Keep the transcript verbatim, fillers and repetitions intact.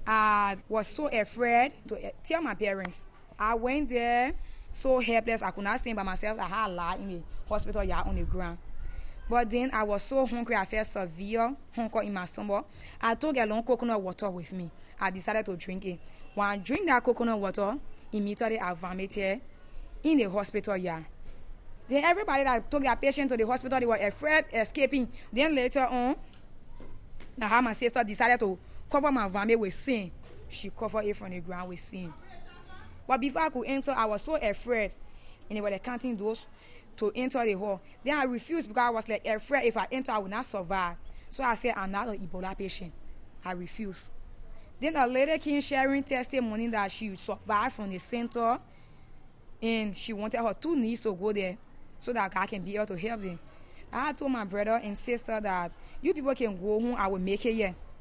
I was so afraid to tell my parents. I went there so helpless. I could not stand by myself. I had a lot in the hospital yard on the ground. But then I was so hungry. I felt severe hunger in my stomach. I took a long coconut water with me. I decided to drink it. When I drink that coconut water, immediately I vomited in the hospital yard. Then everybody that took their patient to the hospital, they were afraid escaping. Then later on, now how my sister decided to cover my vomit with sand. She covered it from the ground with sand. But before I could enter, I was so afraid. And they were like counting those to enter the hall. Then I refused because I was like afraid if I enter, I would not survive. So I said, I'm not an Ebola patient. I refused. Then a lady came sharing testimony that she survived from the center and she wanted her two niece to go there so that God can be able to help them. I told my brother and sister that you people can go home, I will make it here.